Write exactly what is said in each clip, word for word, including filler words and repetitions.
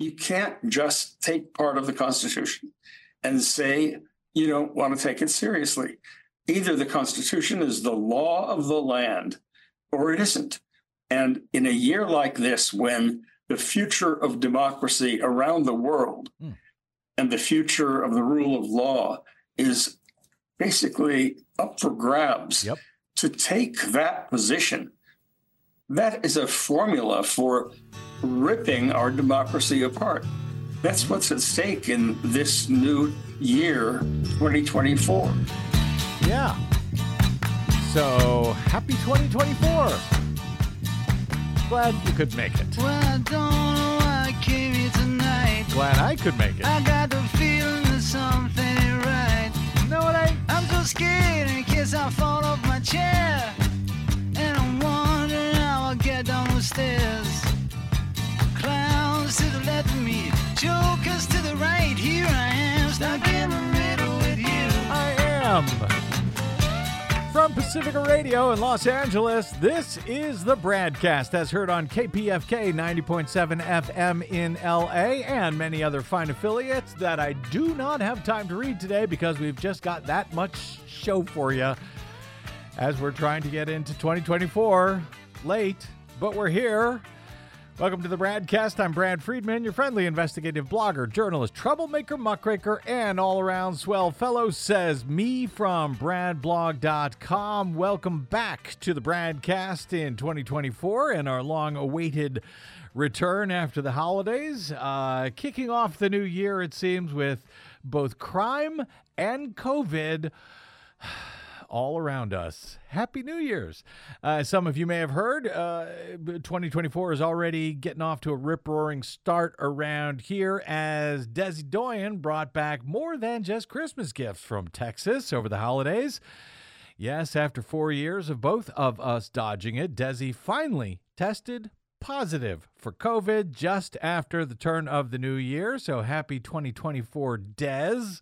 you can't just take part of the Constitution and say you don't want to take it seriously. Either the Constitution is the law of the land or it isn't. And in a year like this, when the future of democracy around the world mm. and the future of the rule of law is basically up for grabs, yep. to take that position, that is a formula for ripping our democracy apart. That's what's at stake in this new year, twenty twenty-four. Yeah. So, happy twenty twenty-four. Glad you could make it. Well, I don't know why I came here tonight. Glad I could make it. I got the feeling that something ain't right. No, it ain't. I'm so scared in case I fall off my chair. And I'm wondering how I'll get down the stairs. Clowns to the left of me, jokers to the right. Here I am, stuck in the middle with you. I am. From Pacifica Radio in Los Angeles, this is the Bradcast, as heard on K P F K ninety point seven F M in L A and many other fine affiliates that I do not have time to read today because we've just got that much show for you as we're trying to get into twenty twenty-four. Late, but we're here. Welcome to the Bradcast. I'm Brad Friedman, your friendly investigative blogger, journalist, troublemaker, muckraker, and all-around swell fellow, says me from brad blog dot com. Welcome back to the Bradcast in twenty twenty-four and our long-awaited return after the holidays. Uh, kicking off the new year, it seems, with both crime and COVID all around us. Happy New Year's. Uh, some of you may have heard, uh, twenty twenty-four is already getting off to a rip-roaring start around here as Desi Doyen brought back more than just Christmas gifts from Texas over the holidays. Yes, after four years of both of us dodging it, Desi finally tested positive for COVID just after the turn of the new year. So happy twenty twenty-four, Des.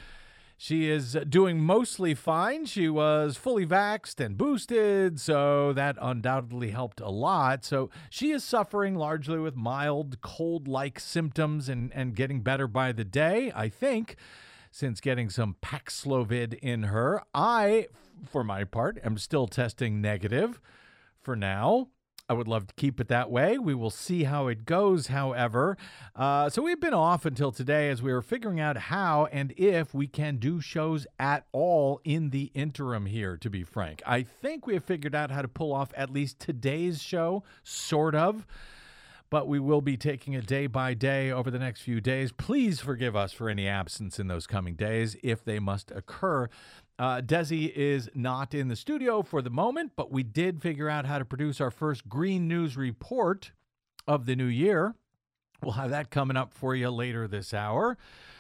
She is doing mostly fine. She was fully vaxxed and boosted, so that undoubtedly helped a lot. So she is suffering largely with mild cold-like symptoms and, and getting better by the day, I think, since getting some Paxlovid in her. I, for my part, am still testing negative for now. I would love to keep it that way. We will see how it goes, however. Uh, so we've been off until today as we were figuring out how and if we can do shows at all in the interim here, to be frank. I think we have figured out how to pull off at least today's show, sort of. But we will be taking it day by day over the next few days. Please forgive us for any absence in those coming days if they must occur. Uh, Desi is not in the studio for the moment, but we did figure out how to produce our first Green News report of the new year. We'll have that coming up for you later this hour.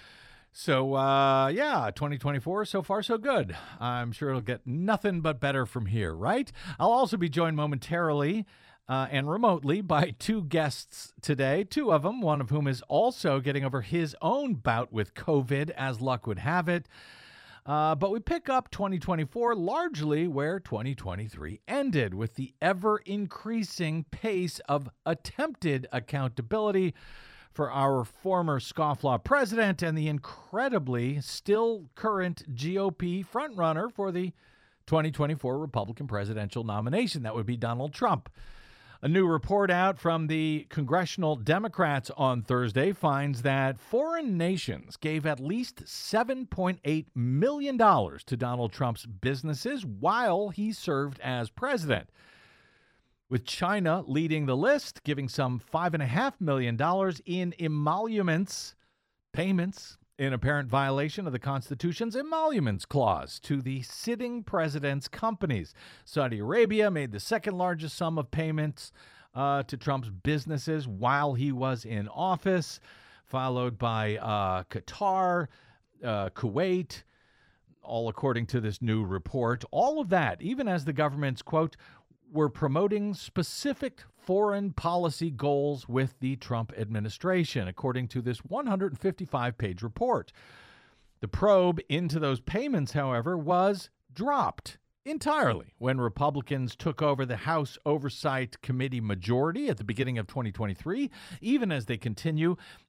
So, uh, yeah, twenty twenty-four, so far so good. I'm sure it'll get nothing but better from here, right? I'll also be joined momentarily uh, and remotely by two guests today, two of them, one of whom is also getting over his own bout with COVID, as luck would have it. Uh, but we pick up twenty twenty-four largely where twenty twenty-three ended, with the ever-increasing pace of attempted accountability for our former scofflaw president and the incredibly still current G O P frontrunner for the twenty twenty-four Republican presidential nomination. That would be Donald Trump. A new report out from the Congressional Democrats on Thursday finds that foreign nations gave at least seven point eight million dollars to Donald Trump's businesses while he served as president, with China leading the list, giving some five point five million dollars in emoluments, payments, in apparent violation of the Constitution's emoluments clause to the sitting president's companies. Saudi Arabia made the second largest sum of payments uh, to Trump's businesses while he was in office, followed by uh, Qatar, uh, Kuwait, all according to this new report. All of that, even as the government's, quote, were promoting specific foreign policy goals with the Trump administration, according to this one hundred fifty-five page report. The probe into those payments, however, was dropped entirely when Republicans took over the House Oversight Committee majority at the beginning of twenty twenty-three, even as they continue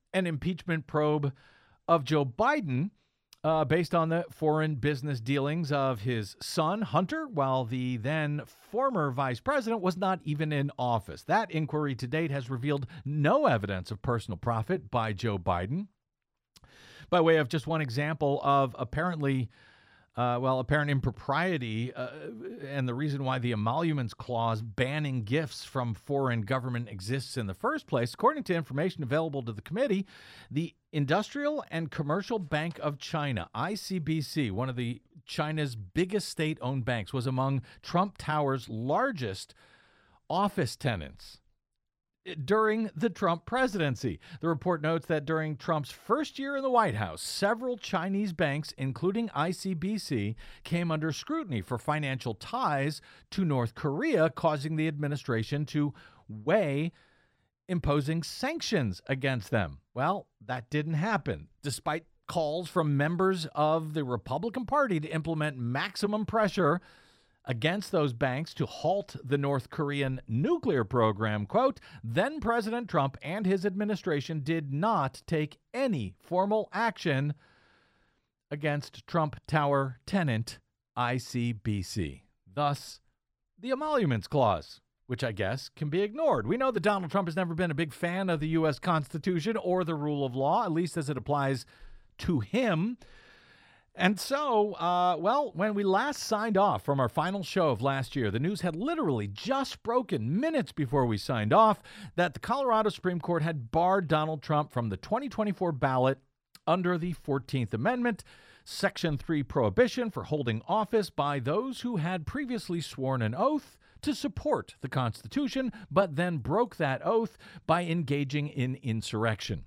an impeachment probe of Joe Biden uh, based on the foreign business dealings of his son, Hunter, while the then former vice president was not even in office. That inquiry to date has revealed no evidence of personal profit by Joe Biden. By way of just one example of apparently, uh, well, apparent impropriety uh, and the reason why the emoluments clause banning gifts from foreign government exists in the first place, according to information available to the committee, the Industrial and Commercial Bank of China, I C B C, one of the China's biggest state-owned banks, was among Trump Tower's largest office tenants during the Trump presidency. The report notes that during Trump's first year in the White House, several Chinese banks, including I C B C, came under scrutiny for financial ties to North Korea, causing the administration to weigh imposing sanctions against them. Well, that didn't happen, despite calls from members of the Republican Party to implement maximum pressure against those banks to halt the North Korean nuclear program. Quote, then President Trump and his administration did not take any formal action against Trump Tower tenant I C B C. Thus, the emoluments clause, which I guess can be ignored. We know that Donald Trump has never been a big fan of the U S Constitution or the rule of law, at least as it applies to him. And so, uh, well, when we last signed off from our final show of last year, the news had literally just broken minutes before we signed off that the Colorado Supreme Court had barred Donald Trump from the twenty twenty-four ballot under the fourteenth Amendment, Section three prohibition for holding office by those who had previously sworn an oath to support the Constitution, but then broke that oath by engaging in insurrection.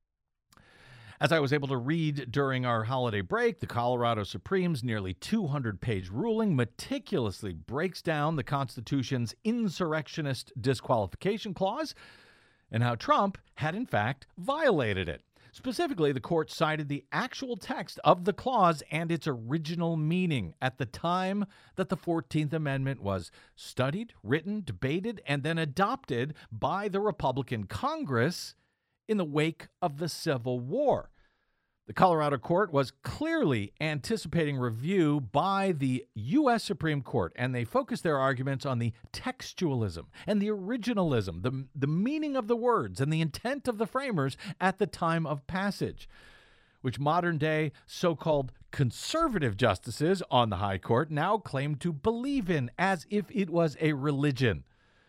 As I was able to read during our holiday break, the Colorado Supreme's nearly two hundred page ruling meticulously breaks down the Constitution's insurrectionist disqualification clause and how Trump had, in fact, violated it. Specifically, the court cited the actual text of the clause and its original meaning at the time that the fourteenth Amendment was studied, written, debated, and then adopted by the Republican Congress in the wake of the Civil War. The Colorado court was clearly anticipating review by the U S Supreme Court, and they focused their arguments on the textualism and the originalism, the, the meaning of the words and the intent of the framers at the time of passage, which modern-day so-called conservative justices on the High Court now claim to believe in as if it was a religion.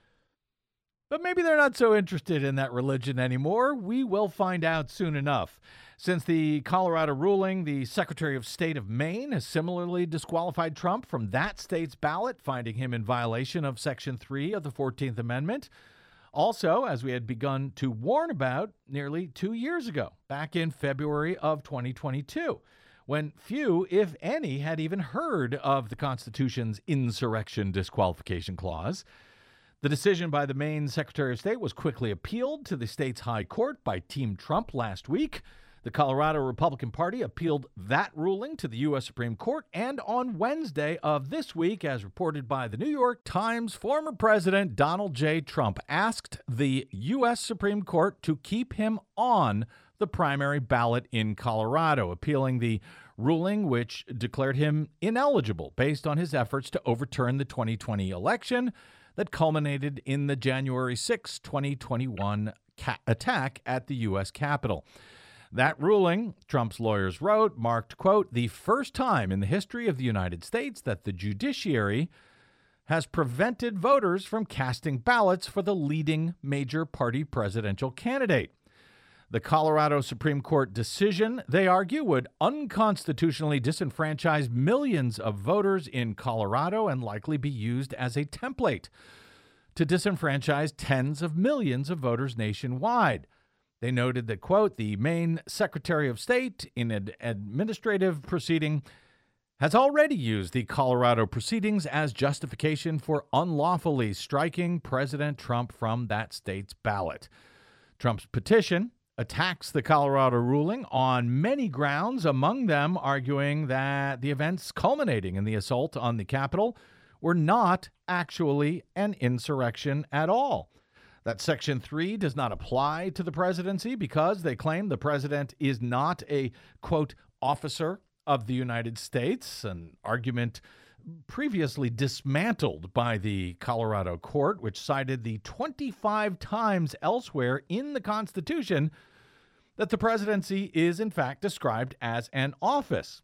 But maybe they're not so interested in that religion anymore. We will find out soon enough. Since the Colorado ruling, the Secretary of State of Maine has similarly disqualified Trump from that state's ballot, finding him in violation of Section three of the fourteenth Amendment. Also, as we had begun to warn about nearly two years ago, back in February of twenty twenty-two, when few, if any, had even heard of the Constitution's insurrection disqualification clause. The decision by the Maine Secretary of State was quickly appealed to the state's high court by Team Trump last week. The Colorado Republican Party appealed that ruling to the U S Supreme Court, and on Wednesday of this week, as reported by the New York Times, former President Donald J. Trump asked the U S Supreme Court to keep him on the primary ballot in Colorado, appealing the ruling which declared him ineligible based on his efforts to overturn the twenty twenty election that culminated in the January sixth, twenty twenty-one ca- attack at the U S Capitol. That ruling, Trump's lawyers wrote, marked, quote, the first time in the history of the United States that the judiciary has prevented voters from casting ballots for the leading major party presidential candidate. The Colorado Supreme Court decision, they argue, would unconstitutionally disenfranchise millions of voters in Colorado and likely be used as a template to disenfranchise tens of millions of voters nationwide. They noted that, quote, the Maine Secretary of State in an administrative proceeding has already used the Colorado proceedings as justification for unlawfully striking President Trump from that state's ballot. Trump's petition attacks the Colorado ruling on many grounds, among them arguing that the events culminating in the assault on the Capitol were not actually an insurrection at all. that Section three does not apply to the presidency because they claim the president is not a, quote, officer of the United States, an argument previously dismantled by the Colorado court, which cited the twenty-five times elsewhere in the Constitution that the presidency is, in fact, described as an office.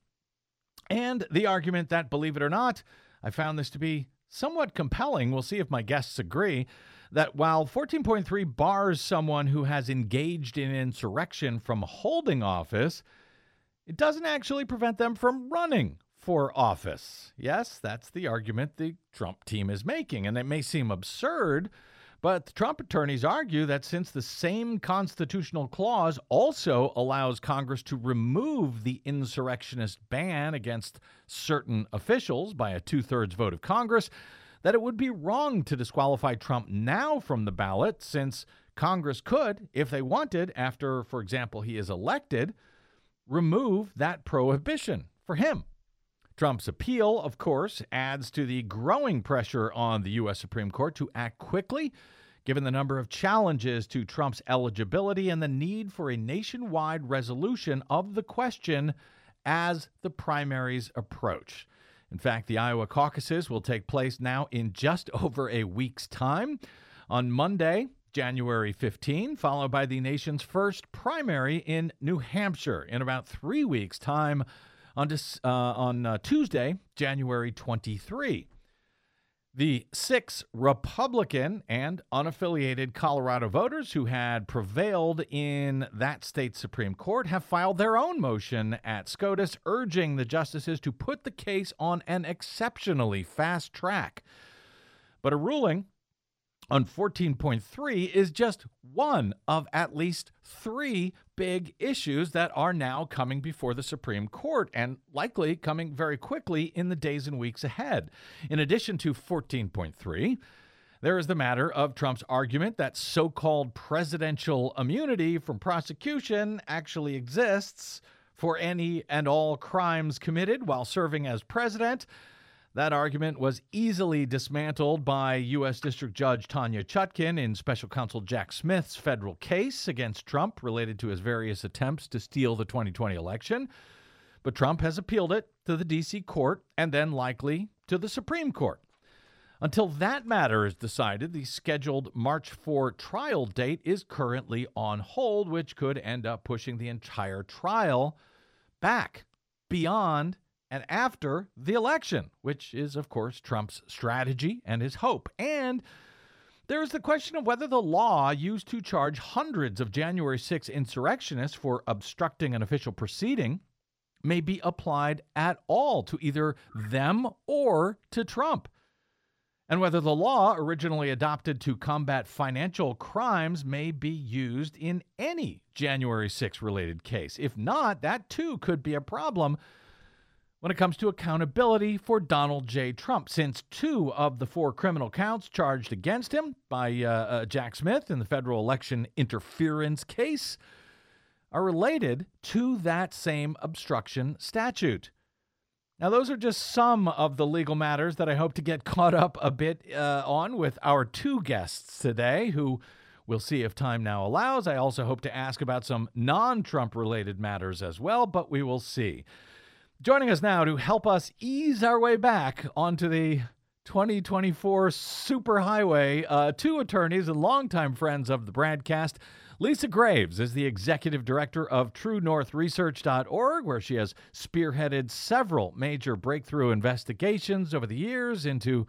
And the argument that, believe it or not, I found this to be somewhat compelling. We'll see if my guests agree that while fourteen point three bars someone who has engaged in insurrection from holding office, it doesn't actually prevent them from running for office. Yes, that's the argument the Trump team is making, and it may seem absurd, but the Trump attorneys argue that since the same constitutional clause also allows Congress to remove the insurrectionist ban against certain officials by a two-thirds vote of Congress, that it would be wrong to disqualify Trump now from the ballot, since Congress could, if they wanted, after, for example, he is elected, remove that prohibition for him. Trump's appeal, of course, adds to the growing pressure on the U S Supreme Court to act quickly, given the number of challenges to Trump's eligibility and the need for a nationwide resolution of the question as the primaries approach. In fact, the Iowa caucuses will take place now in just over a week's time, on Monday, January fifteenth, followed by the nation's first primary in New Hampshire in about three weeks' time on, uh, on uh, Tuesday, January twenty-third. The six Republican and unaffiliated Colorado voters who had prevailed in that state's Supreme Court have filed their own motion at SCOTUS, urging the justices to put the case on an exceptionally fast track. But a ruling on fourteen point three is just one of at least three big issues that are now coming before the Supreme Court and likely coming very quickly in the days and weeks ahead. In addition to fourteen point three, there is the matter of Trump's argument that so-called presidential immunity from prosecution actually exists for any and all crimes committed while serving as president. That argument was easily dismantled by U S District Judge Tanya Chutkin in Special Counsel Jack Smith's federal case against Trump related to his various attempts to steal the twenty twenty election. But Trump has appealed it to the D C court and then likely to the Supreme Court. Until that matter is decided, the scheduled March fourth trial date is currently on hold, which could end up pushing the entire trial back beyond and after the election, which is, of course, Trump's strategy and his hope. And there is the question of whether the law used to charge hundreds of January sixth insurrectionists for obstructing an official proceeding may be applied at all to either them or to Trump. And whether the law originally adopted to combat financial crimes may be used in any January sixth related case. If not, that too could be a problem when it comes to accountability for Donald J. Trump, since two of the four criminal counts charged against him by uh, uh, Jack Smith in the federal election interference case are related to that same obstruction statute. Now, those are just some of the legal matters that I hope to get caught up a bit uh, on with our two guests today, who we'll see if time now allows. I also hope to ask about some non-Trump related matters as well, but we will see. Joining us now to help us ease our way back onto the twenty twenty-four superhighway, uh, two attorneys and longtime friends of the broadcast. Lisa Graves is the executive director of True North Research dot org, where she has spearheaded several major breakthrough investigations over the years into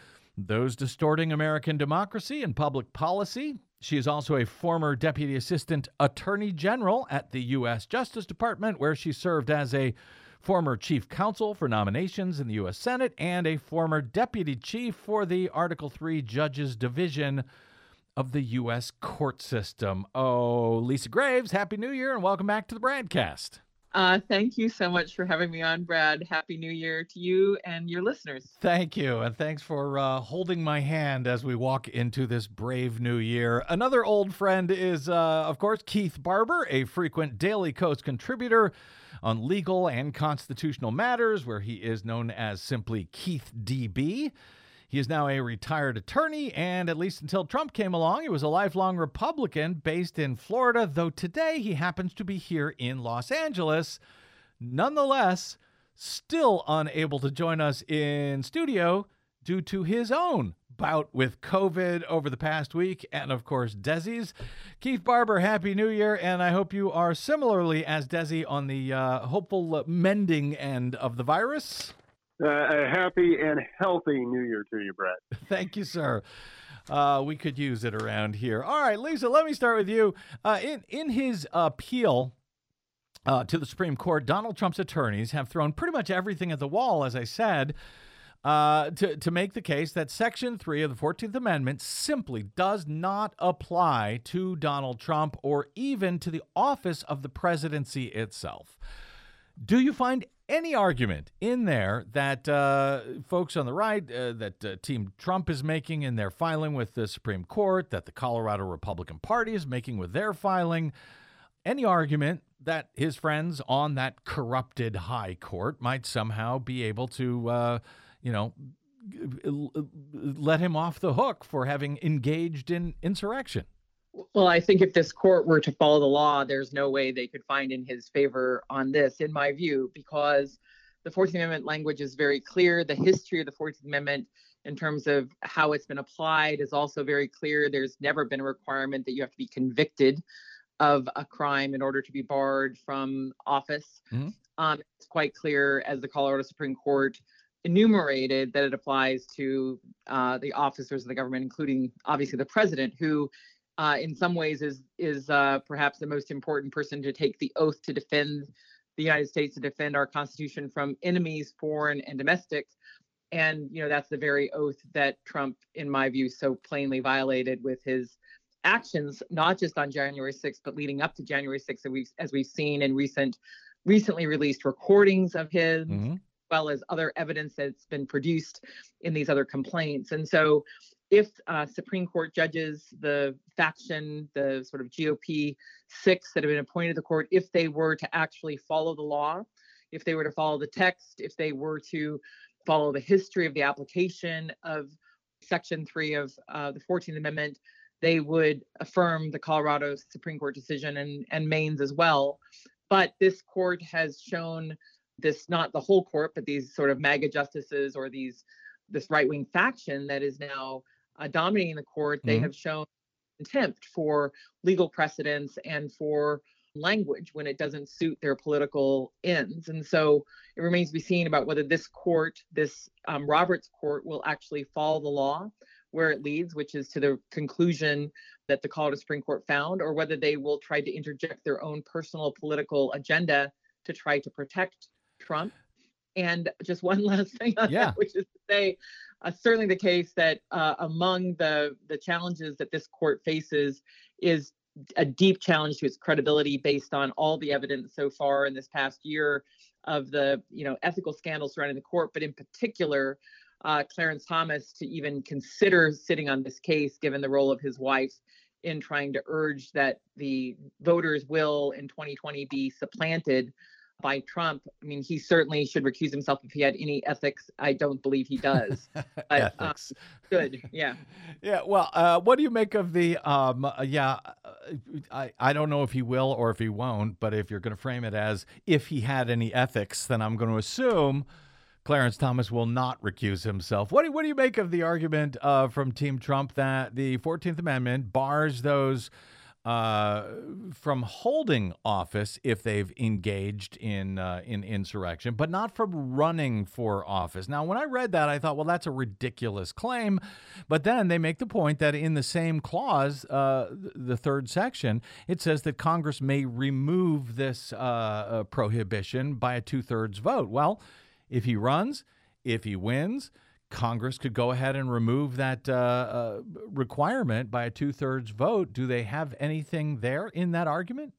those distorting American democracy and public policy. She is also a former Deputy Assistant Attorney General at the U S Justice Department, where she served as a former chief counsel for nominations in the U S Senate and a former deputy chief for the Article three Judges Division of the U S court system. Oh, Lisa Graves, Happy New Year and welcome back to the broadcast. Uh, thank you so much for having me on, Brad. Happy New Year to you and your listeners. Thank you, and thanks for uh, holding my hand as we walk into this brave new year. Another old friend is, uh, of course, Keith Barber, a frequent Daily Kos contributor on legal and constitutional matters, where he is known as simply Keith D B. He is now a retired attorney, and at least until Trump came along, he was a lifelong Republican based in Florida, though today he happens to be here in Los Angeles. Nonetheless, still unable to join us in studio due to his own bout with COVID over the past week, and of course Desi's. Keith Barber, Happy New Year, and I hope you are similarly as Desi on the uh, hopeful mending end of the virus. Uh, a happy and healthy New Year to you, Brett. Thank you, sir. Uh, we could use it around here. All right, Lisa, let me start with you. Uh, in, in his appeal uh, to the Supreme Court, Donald Trump's attorneys have thrown pretty much everything at the wall, as I said, Uh, to, to make the case that Section three of the fourteenth Amendment simply does not apply to Donald Trump or even to the office of the presidency itself. Do you find any argument in there that uh, folks on the right, uh, that uh, Team Trump is making in their filing with the Supreme Court, that the Colorado Republican Party is making with their filing, any argument that his friends on that corrupted high court might somehow be able to uh, you know, let him off the hook for having engaged in insurrection? Well, I think if this court were to follow the law, there's no way they could find in his favor on this, in my view, because the fourteenth Amendment language is very clear. The history of the fourteenth Amendment in terms of how it's been applied is also very clear. There's never been a requirement that you have to be convicted of a crime in order to be barred from office. Mm-hmm. Um, it's quite clear, as the Colorado Supreme Court enumerated, that it applies to uh, the officers of the government, including obviously the president, who uh, in some ways is is uh, perhaps the most important person to take the oath to defend the United States, to defend our Constitution from enemies, foreign and domestic. And, you know, that's the very oath that Trump, in my view, so plainly violated with his actions, not just on January sixth, but leading up to January sixth, as we've, as we've seen in recent, recently released recordings of his, mm-hmm. as well as other evidence that's been produced in these other complaints. And so if uh, Supreme Court judges, the faction, the sort of G O P six that have been appointed to the court, if they were to actually follow the law, if they were to follow the text, if they were to follow the history of the application of Section three of uh, the fourteenth Amendment, they would affirm the Colorado Supreme Court decision and, and Maine's as well. But this court has shown this, not the whole court, but these sort of MAGA justices or these this right-wing faction that is now uh, dominating the court, mm-hmm. they have shown contempt for legal precedents and for language when it doesn't suit their political ends. And so it remains to be seen about whether this court, this um, Roberts court, will actually follow the law where it leads, which is to the conclusion that the Colorado Supreme Court found, or whether they will try to interject their own personal political agenda to try to protect Trump. And just one last thing on yeah. that, which is to say, uh, certainly the case that uh, among the, the challenges that this court faces is a deep challenge to its credibility based on all the evidence so far in this past year of the, you know, ethical scandals surrounding the court, but in particular, uh, Clarence Thomas to even consider sitting on this case, given the role of his wife in trying to urge that the voters' will in twenty twenty be supplanted by Trump. I mean, he certainly should recuse himself if he had any ethics. I don't believe he does. But, ethics. Um, good. Yeah. Yeah. Well, uh, what do you make of the, um, uh, yeah, uh, I, I don't know if he will or if he won't, but if you're going to frame it as if he had any ethics, then I'm going to assume Clarence Thomas will not recuse himself. What do, what do you make of the argument uh, from Team Trump that the fourteenth Amendment bars those Uh, from holding office if they've engaged in uh, in insurrection, but not from running for office? Now, when I read that, I thought, well, that's a ridiculous claim. But then they make the point that in the same clause, uh, the third section, it says that Congress may remove this uh, uh, prohibition by a two-thirds vote. Well, if he runs, if he wins, Congress could go ahead and remove that uh, uh, requirement by a two-thirds vote. Do they have anything there in that argument?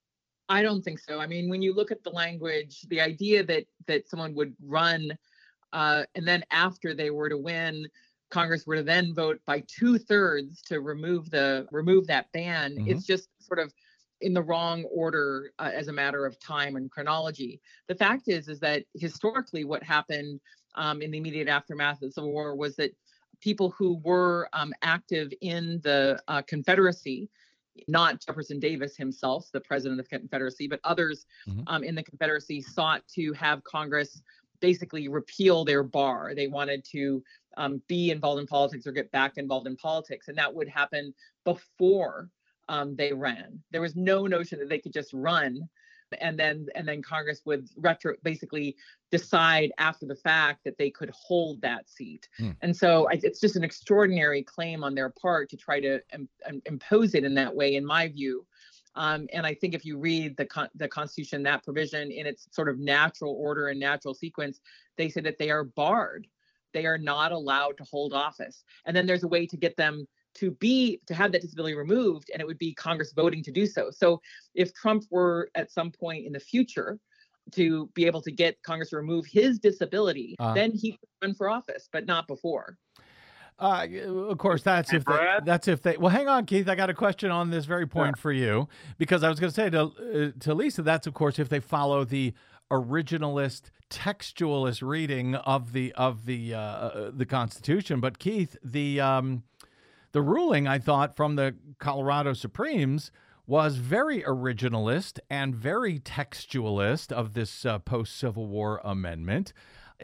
I don't think so. I mean, when you look at the language, the idea that that someone would run uh, and then after they were to win, Congress were to then vote by two-thirds to remove the remove that ban, mm-hmm. it's just sort of in the wrong order uh, as a matter of time and chronology. The fact is, is that historically what happened Um, in the immediate aftermath of the Civil War was that people who were um, active in the uh, Confederacy, not Jefferson Davis himself, the president of the Confederacy, but others mm-hmm. um, in the Confederacy sought to have Congress basically repeal their bar. They wanted to um, be involved in politics or get back involved in politics. And that would happen before um, they ran. There was no notion that they could just run and then and then Congress would retro basically decide after the fact that they could hold that seat. Mm. And so I, it's just an extraordinary claim on their part to try to um, um, impose it in that way, in my view. Um, and I think if you read the con- the Constitution, that provision in its sort of natural order and natural sequence, they say that they are barred. They are not allowed to hold office. And then there's a way to get them to be to have that disability removed, and it would be Congress voting to do so. So if Trump were at some point in the future to be able to get Congress to remove his disability, uh, then he could run for office, but not before. Uh, of course, that's if they, that's if they. Well, hang on, Keith. I got a question on this very point yeah. for you, because I was going to say to uh, to Lisa, that's of course if they follow the originalist, textualist reading of the of the uh, the Constitution. But Keith, the um, the ruling I thought from the Colorado Supremes was very originalist and very textualist of this uh, post-Civil War amendment.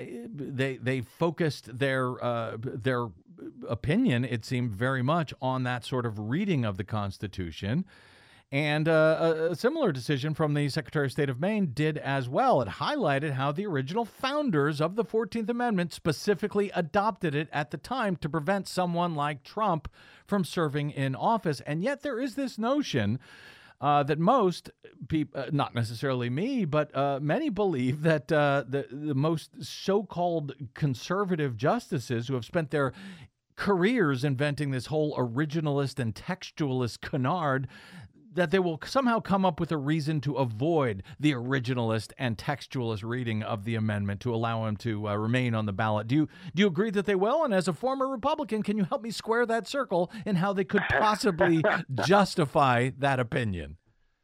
They they focused their uh, their opinion, it seemed, very much on that sort of reading of the Constitution. And uh, a similar decision from the Secretary of State of Maine did as well. It highlighted how the original founders of the fourteenth Amendment specifically adopted it at the time to prevent someone like Trump from serving in office. And yet there is this notion Uh, that most people, uh, not necessarily me, but uh, many believe that uh, the, the most so-called conservative justices who have spent their careers inventing this whole originalist and textualist canard, that they will somehow come up with a reason to avoid the originalist and textualist reading of the amendment to allow him to uh, remain on the ballot. Do you do you agree that they will? And as a former Republican, can you help me square that circle in how they could possibly justify that opinion?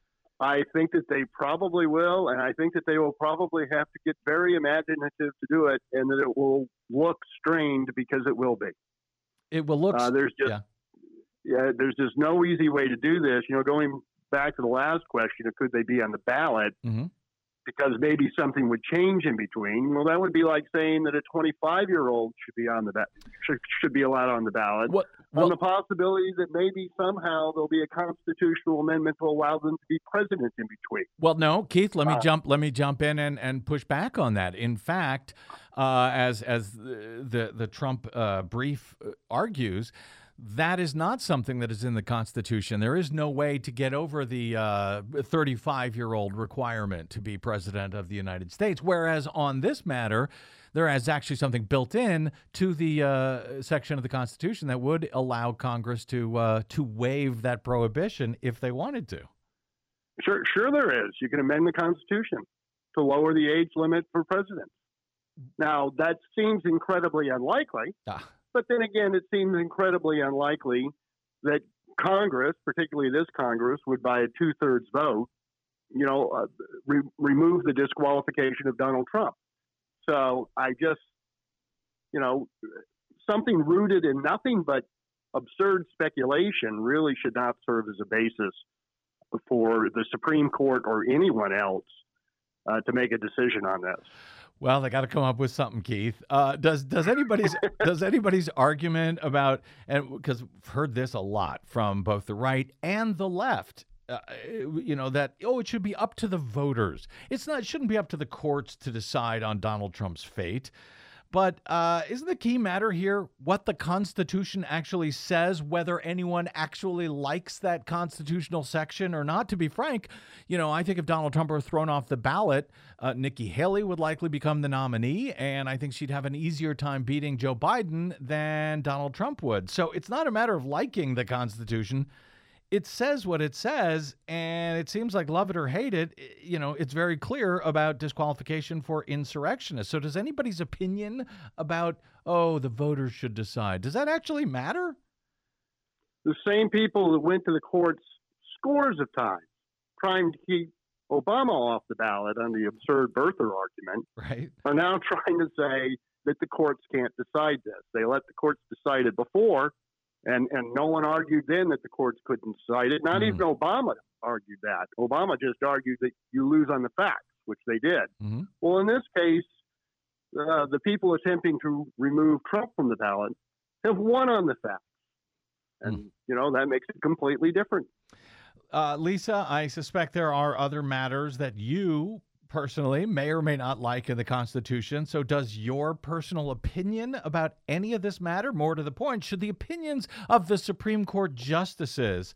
I think that they probably will, and I think that they will probably have to get very imaginative to do it, and that it will look strained because it will be. It will look. Uh, there's just. Yeah. Yeah, there's just no easy way to do this. You know, going back to the last question of could they be on the ballot, mm-hmm. because maybe something would change in between. Well, that would be like saying that a twenty-five-year-old should be on the ba- should, should be allowed on the ballot. What, well, on the possibility that maybe somehow there'll be a constitutional amendment to allow them to be president in between. Well, no, Keith, let me uh, jump. Let me jump in and, and push back on that. In fact, uh, as as the the, the Trump uh, brief argues, that is not something that is in the Constitution. There is no way to get over the uh, thirty-five-year-old requirement to be president of the United States, whereas on this matter, there is actually something built in to the uh, section of the Constitution that would allow Congress to uh, to waive that prohibition if they wanted to. Sure, sure there is. You can amend the Constitution to lower the age limit for president. Now, that seems incredibly unlikely. Ah. But then again, it seems incredibly unlikely that Congress, particularly this Congress, would by a two-thirds vote, you know, uh, re- remove the disqualification of Donald Trump. So I just, you know, something rooted in nothing but absurd speculation really should not serve as a basis for the Supreme Court or anyone else uh, to make a decision on this. Well, they got to come up with something, Keith. Uh, does does anybody's does anybody's argument about, and because I've heard this a lot from both the right and the left, uh, you know, that oh, it should be up to the voters. It's not. It shouldn't be up to the courts to decide on Donald Trump's fate. But uh, isn't the key matter here what the Constitution actually says, whether anyone actually likes that constitutional section or not? To be frank, you know, I think if Donald Trump were thrown off the ballot, uh, Nikki Haley would likely become the nominee, and I think she'd have an easier time beating Joe Biden than Donald Trump would. So it's not a matter of liking the Constitution. It says what it says, and it seems like love it or hate it, you know, it's very clear about disqualification for insurrectionists. So does anybody's opinion about, oh, the voters should decide, does that actually matter? The same people that went to the courts scores of times trying to keep Obama off the ballot on the absurd birther argument right. are now trying to say, that the courts can't decide this. They let the courts decide it before, and, and no one argued then that the courts couldn't decide it. Not mm. even Obama argued that. Obama just argued that you lose on the facts, which they did. Mm-hmm. Well, in this case, uh, the people attempting to remove Trump from the ballot have won on the facts. And, mm. you know, that makes it completely different. Uh, Lisa, I suspect there are other matters that you personally may or may not like in the Constitution. So does your personal opinion about any of this matter? More to the point, should the opinions of the Supreme Court justices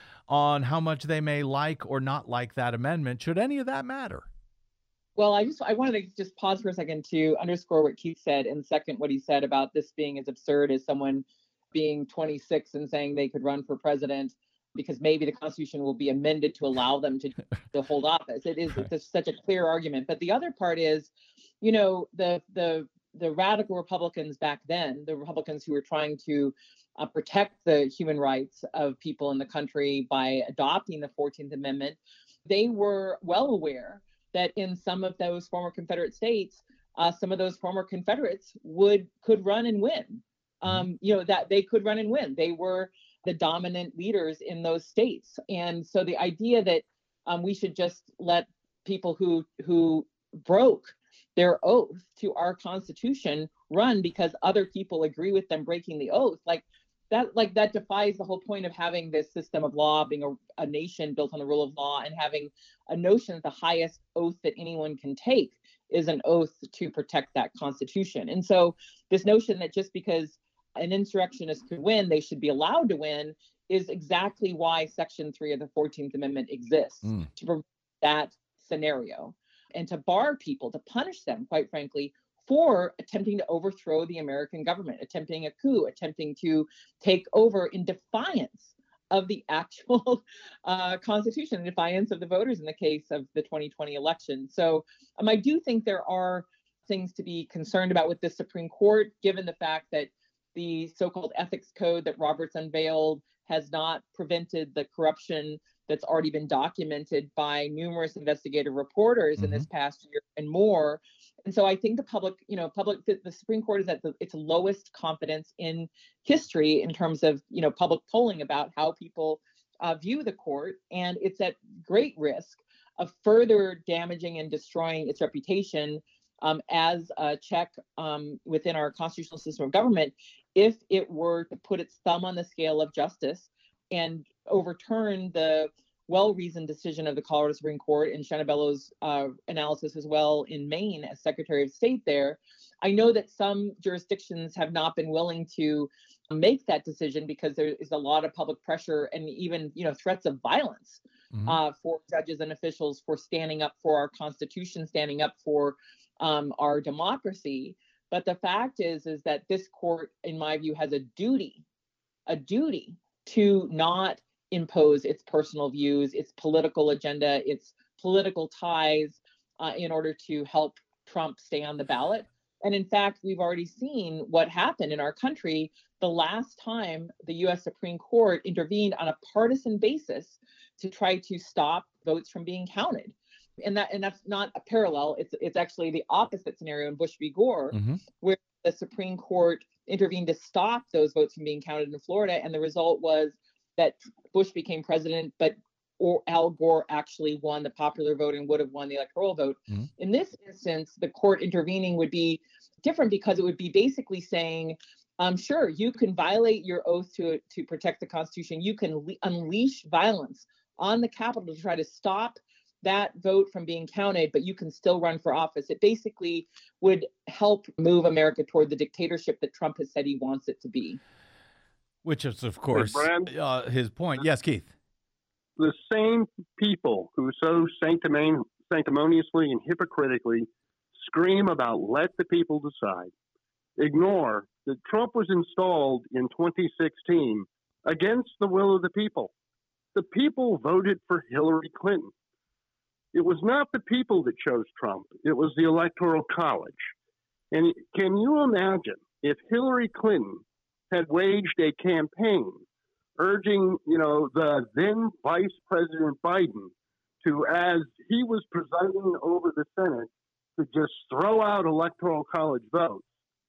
on how much they may like or not like that amendment, should any of that matter? Well, I just I wanted to just pause for a second to underscore what Keith said, and second what he said about this being as absurd as someone being twenty-six and saying they could run for president because maybe the Constitution will be amended to allow them to, to hold office. It is right. It's such a clear argument. But the other part is, you know, the the the radical Republicans back then, the Republicans who were trying to uh, protect the human rights of people in the country by adopting the fourteenth Amendment, they were well aware that in some of those former Confederate states, uh, some of those former Confederates would could run and win. Um, you know, that they could run and win. They were the dominant leaders in those states. And so the idea that um, we should just let people who who broke their oath to our Constitution run because other people agree with them breaking the oath, like that, like that defies the whole point of having this system of law, being a, a nation built on the rule of law, and having a notion that the highest oath that anyone can take is an oath to protect that Constitution. And so this notion that just because an insurrectionist could win, they should be allowed to win, is exactly why Section three of the fourteenth Amendment exists, mm. to prevent that scenario and to bar people, to punish them, quite frankly, for attempting to overthrow the American government, attempting a coup, attempting to take over in defiance of the actual uh, Constitution, in defiance of the voters in the case of the twenty twenty election. So um, I do think there are things to be concerned about with the Supreme Court, given the fact that the so-called ethics code that Roberts unveiled has not prevented the corruption that's already been documented by numerous investigative reporters mm-hmm. in this past year and more. And so I think the public, you know, public, the, the Supreme Court is at the, its lowest confidence in history in terms of, you know, public polling about how people uh, view the court. And it's at great risk of further damaging and destroying its reputation um, as a check um, within our constitutional system of government if it were to put its thumb on the scale of justice and overturn the well-reasoned decision of the Colorado Supreme Court and Shanna Bellows' uh, analysis as well in Maine as Secretary of State there. I know that some jurisdictions have not been willing to make that decision because there is a lot of public pressure and even, you know, threats of violence mm-hmm. uh, for judges and officials for standing up for our Constitution, standing up for um, our democracy. But the fact is, is that this court, in my view, has a duty, a duty to not impose its personal views, its political agenda, its political ties uh, in order to help Trump stay on the ballot. And in fact, we've already seen what happened in our country the last time the U S Supreme Court intervened on a partisan basis to try to stop votes from being counted. And that and that's not a parallel. It's it's actually the opposite scenario in Bush v. Gore, mm-hmm. where the Supreme Court intervened to stop those votes from being counted in Florida. And the result was that Bush became president, but or Al Gore actually won the popular vote and would have won the electoral vote. Mm-hmm. In this instance, the court intervening would be different because it would be basically saying, um, sure, you can violate your oath to to protect the Constitution. You can le- unleash violence on the Capitol to try to stop that vote from being counted, but you can still run for office. It basically would help move America toward the dictatorship that Trump has said he wants it to be. Which is, of course, hey, uh, his point. Yes, Keith. The same people who so sanctimon- sanctimoniously and hypocritically scream about let the people decide, ignore that Trump was installed in twenty sixteen against the will of the people. The people voted for Hillary Clinton. It was not the people that chose Trump. It was the Electoral College. And can you imagine if Hillary Clinton had waged a campaign urging, you know, the then Vice President Biden to, as he was presiding over the Senate, to just throw out Electoral College votes?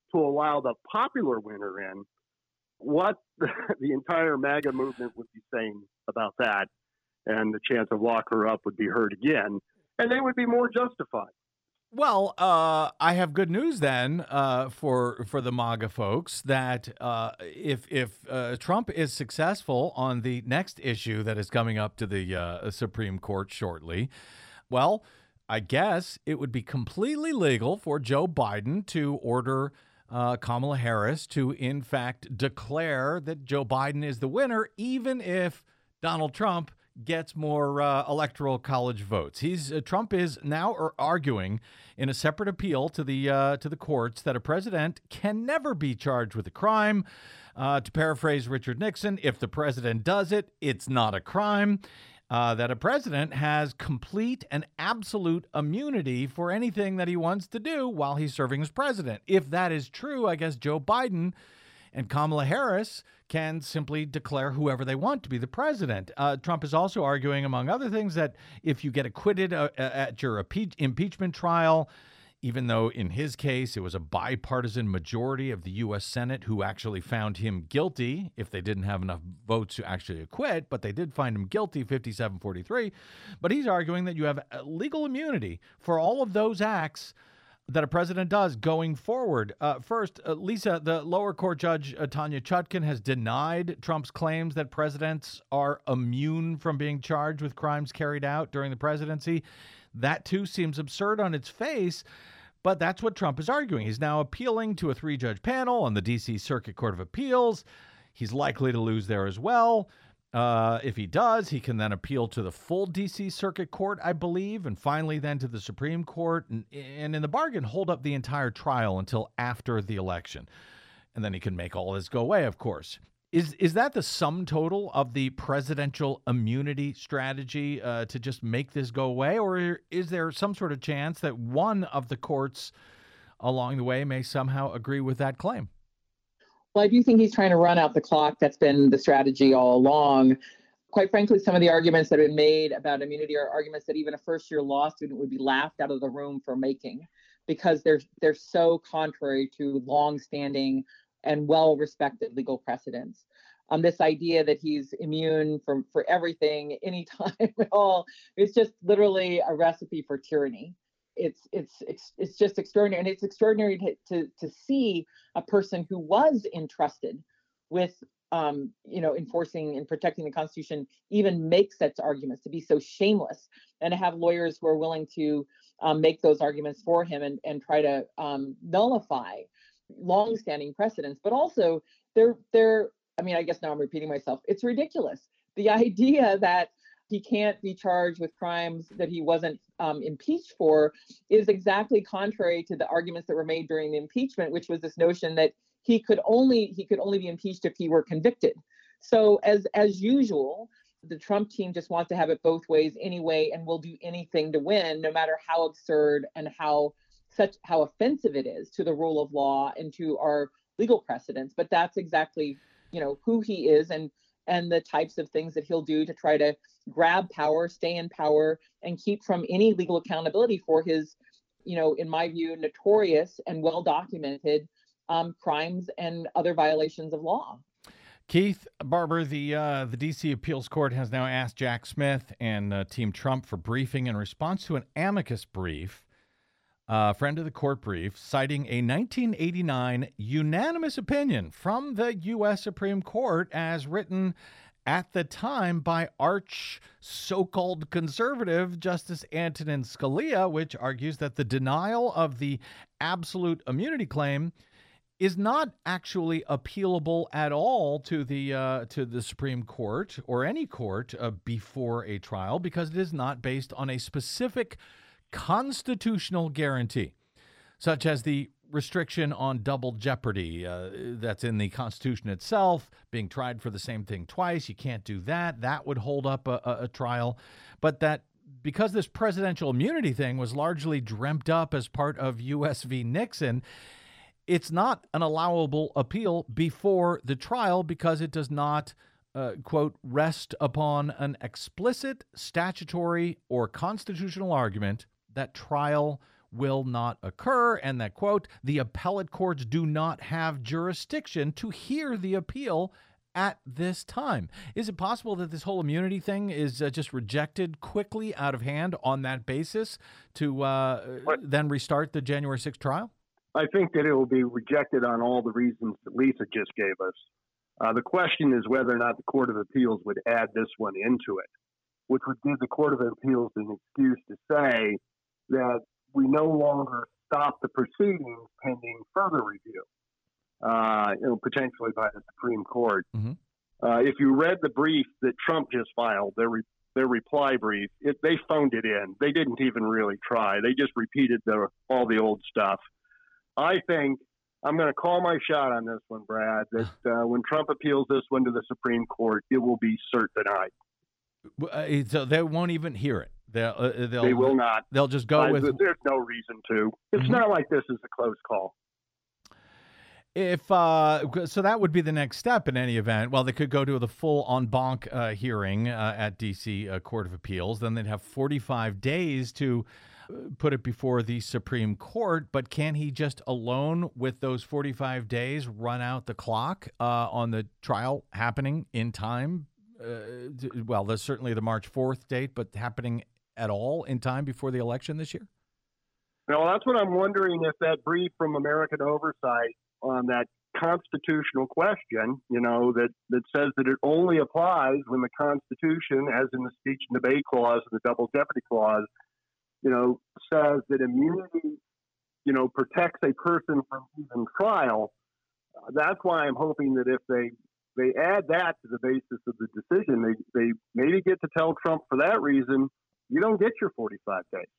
to allow the popular winner in, what the, the entire MAGA movement would be saying about that, and the chance of lock her up would be heard again, and they would be more justified. Well, uh, I have good news then uh, for for the MAGA folks that uh, if if uh, Trump is successful on the next issue that is coming up to the uh, Supreme Court shortly, well, I guess it would be completely legal for Joe Biden to order uh, Kamala Harris to, in fact, declare that Joe Biden is the winner, even if Donald Trump gets more uh, electoral college votes. He's uh, Trump is now ar- arguing in a separate appeal to the uh, to the courts that a president can never be charged with a crime. Uh, to paraphrase Richard Nixon, if the president does it, it's not a crime. Uh, that a president has complete and absolute immunity for anything that he wants to do while he's serving as president. If that is true, I guess Joe Biden and Kamala Harris can simply declare whoever they want to be the president. Uh, Trump is also arguing, among other things, that if you get acquitted uh, at your impe- impeachment trial, even though in his case it was a bipartisan majority of the U S Senate who actually found him guilty, if they didn't have enough votes to actually acquit, but they did find him guilty, fifty-seven forty-three. But he's arguing that you have legal immunity for all of those acts that a president does going forward. Uh, first, uh, Lisa, the lower court judge, uh, Tanya Chutkan, has denied Trump's claims that presidents are immune from being charged with crimes carried out during the presidency. That, too, seems absurd on its face, but that's what Trump is arguing. He's now appealing to a three-judge panel on the D C Circuit Court of Appeals. He's likely to lose there as well. Uh, if he does, he can then appeal to the full D C Circuit Court, I believe, and finally then to the Supreme Court, and, and in the bargain, hold up the entire trial until after the election. And then he can make all this go away, of course. Is is that the sum total of the presidential immunity strategy uh, to just make this go away? Or is there some sort of chance that one of the courts along the way may somehow agree with that claim? Well, I do think he's trying to run out the clock. That's been the strategy all along. Quite frankly, some of the arguments that have been made about immunity are arguments that even a first-year law student would be laughed out of the room for making, because they're they're so contrary to long-standing and well-respected legal precedents. Um, this idea that he's immune from for everything, anytime at all, it's just literally a recipe for tyranny. It's it's it's it's just extraordinary, and it's extraordinary to to, to see a person who was entrusted with um, you know enforcing and protecting the Constitution even make such arguments, to be so shameless, and to have lawyers who are willing to um, make those arguments for him and and try to um, nullify long-standing precedents. But also, they're they're I mean, I guess now I'm repeating myself. It's ridiculous. The idea that he can't be charged with crimes that he wasn't um, impeached for is exactly contrary to the arguments that were made during the impeachment, which was this notion that he could only he could only be impeached if he were convicted. So as as usual, the Trump team just wants to have it both ways anyway, and will do anything to win, no matter how absurd and how such how offensive it is to the rule of law and to our legal precedents. But that's exactly, you know, who he is, and and the types of things that he'll do to try to grab power, stay in power, and keep from any legal accountability for his, you know, in my view, notorious and well-documented um, crimes and other violations of law. Keith Barber, the uh, the D C Appeals Court has now asked Jack Smith and uh, Team Trump for briefing in response to an amicus brief, a uh, friend of the court brief, citing a nineteen eighty-nine unanimous opinion from the U S Supreme Court as written at the time by arch so-called conservative Justice Antonin Scalia, which argues that the denial of the absolute immunity claim is not actually appealable at all to the uh, to the Supreme Court or any court uh, before a trial, because it is not based on a specific constitutional guarantee, such as the restriction on double jeopardy uh, that's in the Constitution itself, being tried for the same thing twice. You can't do that. That would hold up a, a, a trial. But that because this presidential immunity thing was largely dreamt up as part of U S v. Nixon, it's not an allowable appeal before the trial because it does not, uh, quote, rest upon an explicit statutory or constitutional argument that trial will not occur, and that, quote, the appellate courts do not have jurisdiction to hear the appeal at this time. Is it possible that this whole immunity thing is uh, just rejected quickly out of hand on that basis to uh, then restart the January sixth trial? I think that it will be rejected on all the reasons that Lisa just gave us. Uh, the question is whether or not the Court of Appeals would add this one into it, which would give the Court of Appeals an excuse to say that we no longer stop the proceedings pending further review, uh, you know, potentially by the Supreme Court. Mm-hmm. Uh, if you read the brief that Trump just filed, their re- their reply brief, it, they phoned it in. They didn't even really try. They just repeated the, all the old stuff. I think I'm going to call my shot on this one, Brad, that uh, when Trump appeals this one to the Supreme Court, it will be cert denied. Uh, so they won't even hear it. They'll, uh, they'll, they will not. They'll just go I, with... There's no reason to. It's mm-hmm. not like this is a close call. If uh, so, that would be the next step in any event. Well, they could go to the full en banc uh, hearing uh, at D C uh, Court of Appeals. Then they'd have forty-five days to put it before the Supreme Court. But can he just alone with those forty-five days run out the clock uh, on the trial happening in time? Uh, well, there's certainly the March fourth date, but happening at all in time before the election this year? No, that's what I'm wondering, if that brief from American Oversight on that constitutional question, you know, that, that says that it only applies when the Constitution, as in the speech and debate clause and the double jeopardy clause, you know, says that immunity, you know, protects a person from even trial. Uh, that's why I'm hoping that if they they add that to the basis of the decision, they, they maybe get to tell Trump for that reason, you don't get your forty-five days.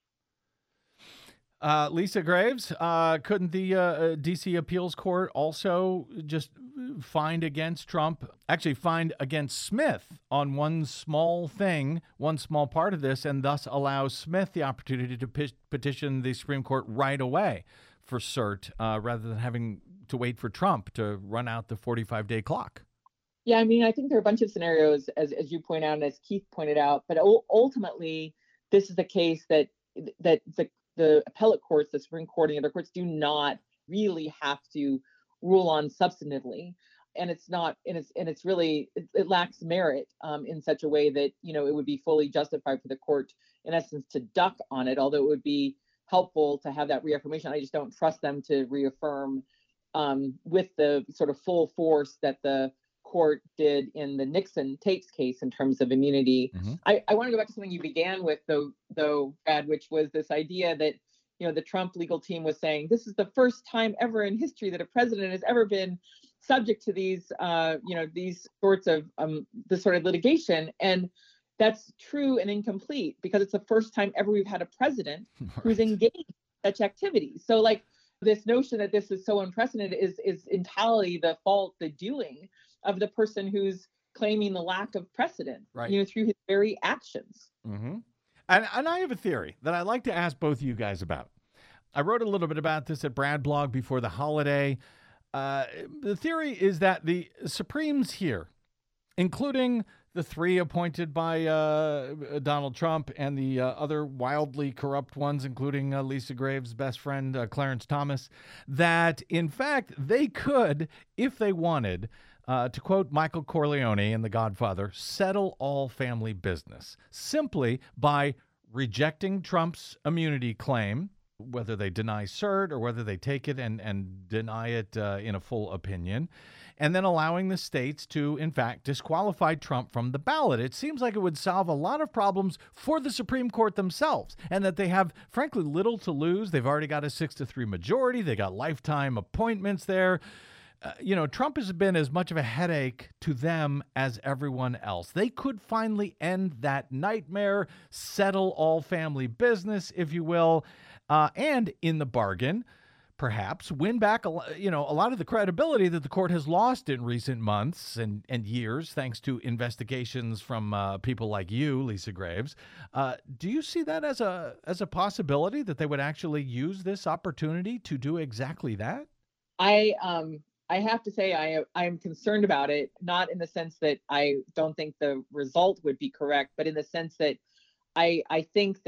Uh, Lisa Graves, uh, couldn't the uh, D C Appeals Court also just find against Trump, actually find against Smith on one small thing, one small part of this, and thus allow Smith the opportunity to pe- petition the Supreme Court right away for cert uh, rather than having to wait for Trump to run out the forty-five day clock? Yeah, I mean, I think there are a bunch of scenarios, as as you point out, and as Keith pointed out, but u- ultimately, this is the case that that the the appellate courts, the Supreme Court, and the other courts do not really have to rule on substantively, and it's not, and it's and it's really it, it lacks merit um, in such a way that, you know, it would be fully justified for the court, in essence, to duck on it. Although it would be helpful to have that reaffirmation, I just don't trust them to reaffirm um, with the sort of full force that the court did in the Nixon Tate's case in terms of immunity. Mm-hmm. I, I want to go back to something you began with, though, though, Brad, which was this idea that, you know, the Trump legal team was saying this is the first time ever in history that a president has ever been subject to these, uh, you know, these sorts of um, this sort of litigation. And that's true and incomplete, because it's the first time ever we've had a president right. who's engaged in such activities. So, like, this notion that this is so unprecedented is is entirely the fault, the doing of the person who's claiming the lack of precedent, right. you know, through his very actions. Mm-hmm. And, and I have a theory that I'd like to ask both of you guys about. I wrote a little bit about this at Brad Blog before the holiday. Uh, the theory is that the Supremes here, including the three appointed by uh, Donald Trump and the uh, other wildly corrupt ones, including uh, Lisa Graves' best friend, uh, Clarence Thomas, that in fact they could, if they wanted, Uh, to quote Michael Corleone in The Godfather, settle all family business simply by rejecting Trump's immunity claim, whether they deny cert or whether they take it and, and deny it uh, in a full opinion, and then allowing the states to, in fact, disqualify Trump from the ballot. It seems like it would solve a lot of problems for the Supreme Court themselves, and that they have, frankly, little to lose. They've already got a six to three majority. They got lifetime appointments there. Uh, you know, Trump has been as much of a headache to them as everyone else. They could finally end that nightmare, settle all family business, if you will, uh, and in the bargain, perhaps win back, a, you know, a lot of the credibility that the court has lost in recent months and, and years, thanks to investigations from uh, people like you, Lisa Graves. Uh, do you see that as a as a possibility, that they would actually use this opportunity to do exactly that? I um. I have to say I I'm concerned about it, not in the sense that I don't think the result would be correct, but in the sense that I I think that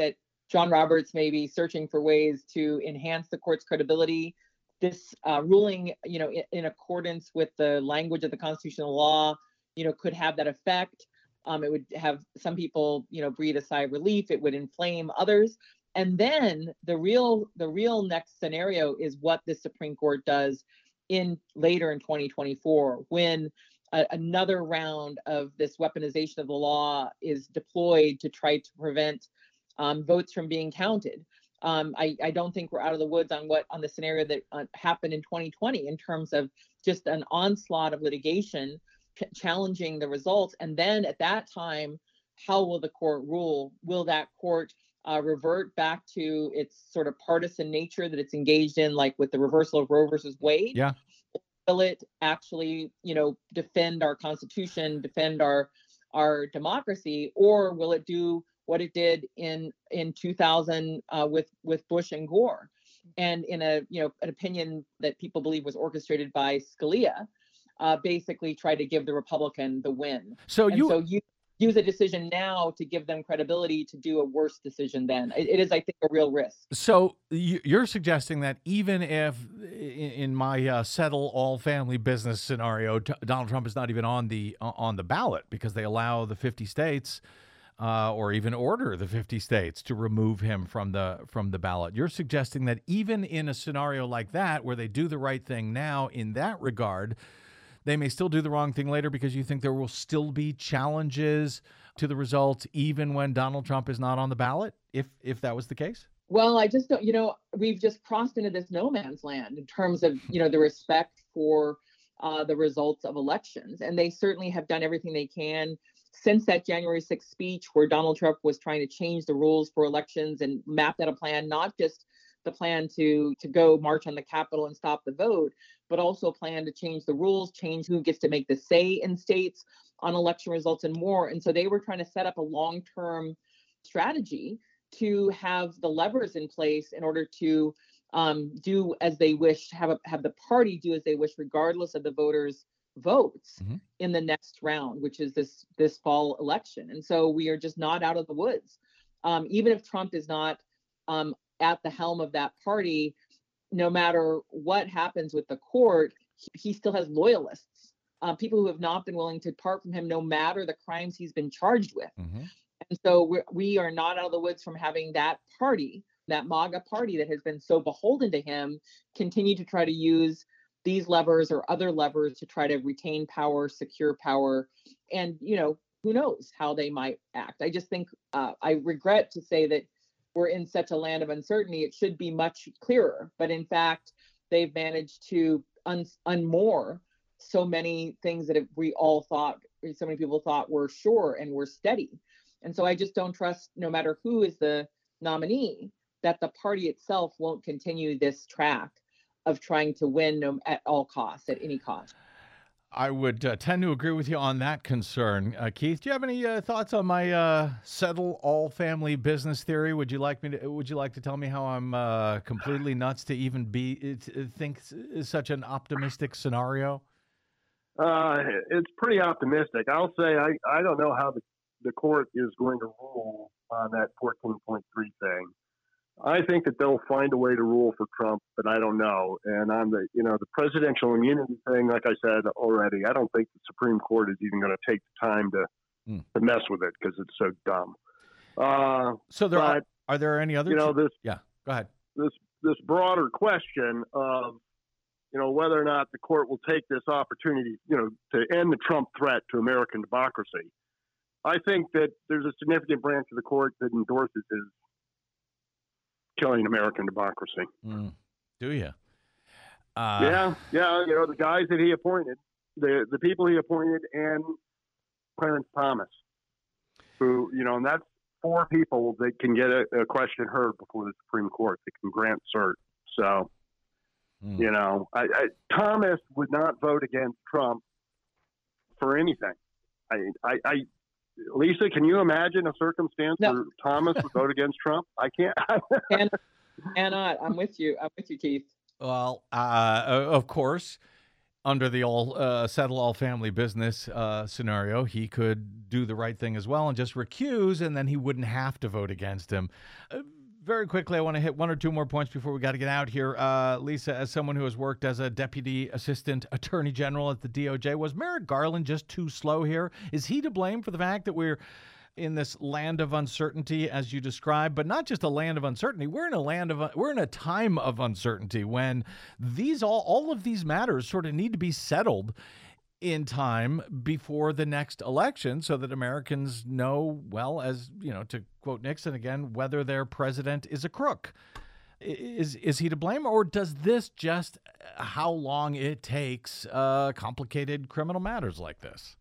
John Roberts may be searching for ways to enhance the court's credibility. This uh, ruling, you know, in, in accordance with the language of the constitutional law, you know, could have that effect. Um, it would have some people, you know, breathe a sigh of relief. It would inflame others. And then the real, the real next scenario is what the Supreme Court does in later in twenty twenty-four, when a, another round of this weaponization of the law is deployed to try to prevent um, votes from being counted. Um, I, I don't think we're out of the woods on what on the scenario that uh, happened in twenty twenty in terms of just an onslaught of litigation ch- challenging the results. And then at that time, how will the court rule? Will that court uh, revert back to its sort of partisan nature that it's engaged in, like with the reversal of Roe versus Wade? Yeah. Will it actually, you know, defend our Constitution, defend our our democracy, or will it do what it did in in two thousand uh, with with Bush and Gore, and in a you know an opinion that people believe was orchestrated by Scalia, uh, basically tried to give the Republican the win. So and you so you use a decision now to give them credibility to do a worse decision then. It, it is, I think, a real risk. So you're suggesting that even if in my uh, settle all family business scenario, Donald Trump is not even on the on the ballot because they allow the fifty states. Uh, or even order the fifty states to remove him from the from the ballot. You're suggesting that even in a scenario like that, where they do the right thing now in that regard, they may still do the wrong thing later because you think there will still be challenges to the results even when Donald Trump is not on the ballot, if if that was the case? Well, I just don't, you know, we've just crossed into this no man's land in terms of, you know, the respect for uh, the results of elections. And they certainly have done everything they can since that January sixth speech where Donald Trump was trying to change the rules for elections and mapped out a plan, not just the plan to to go march on the Capitol and stop the vote, but also a plan to change the rules, change who gets to make the say in states on election results and more. And so they were trying to set up a long-term strategy to have the levers in place in order to um, do as they wish, have a, have the party do as they wish, regardless of the voters' votes mm-hmm. in the next round, which is this this fall election. And so we are just not out of the woods. Um, even if Trump is not um, at the helm of that party, no matter what happens with the court, he, he still has loyalists, uh, people who have not been willing to part from him, no matter the crimes he's been charged with. Mm-hmm. And so we're, we are not out of the woods from having that party, that MAGA party that has been so beholden to him, continue to try to use these levers or other levers to try to retain power, secure power. And, you know, who knows how they might act. I just think uh, I regret to say that we're in such a land of uncertainty. It should be much clearer. But in fact, they've managed to un- unmoor so many things that we all thought, so many people thought were sure and were steady. And so I just don't trust, no matter who is the nominee, that the party itself won't continue this track of trying to win at all costs, at any cost. I would uh, tend to agree with you on that concern. Uh, Keith, do you have any uh, thoughts on my uh, settle all family business theory? Would you like me to? Would you like to tell me how I'm uh, completely nuts to even be to think such an optimistic scenario? Uh, it's pretty optimistic. I'll say I, I don't know how the, the court is going to rule on that fourteen point three thing. I think that they'll find a way to rule for Trump, but I don't know. And on the, you know, the presidential immunity thing, like I said already, I don't think the Supreme Court is even going to take the time to mm. to mess with it because it's so dumb. Uh, so there but, are, are there any other? You know, this. Yeah, go ahead. This this broader question of, you know, whether or not the court will take this opportunity, you know, to end the Trump threat to American democracy. I think that there's a significant branch of the court that endorses his killing American democracy. Mm. Do you? Uh, yeah, yeah. You know, the guys that he appointed, the the people he appointed, and Clarence Thomas, who, you know, and that's four people that can get a, a question heard before the Supreme Court that can grant cert. So, mm. you know, I, I, Thomas would not vote against Trump for anything. I, I, I Lisa, can you imagine a circumstance no. where Thomas would vote against Trump? I can't. and, cannot. I'm with you. I'm with you, Keith. Well, uh, of course, under the all uh, settle all family business uh, scenario, he could do the right thing as well and just recuse, and then he wouldn't have to vote against him. Uh, Very quickly, I want to hit one or two more points before we got to get out here. Uh, Lisa, as someone who has worked as a Deputy Assistant Attorney General at the D O J, was Merrick Garland just too slow here? Is he to blame for the fact that we're in this land of uncertainty, as you described, but not just a land of uncertainty? We're in a land of, we're in a time of uncertainty when these all, all of these matters sort of need to be settled in time before the next election so that Americans know, well, as, you know, to quote Nixon again, whether their president is a crook. Is is he to blame, or does this just how long it takes uh, complicated criminal matters like this?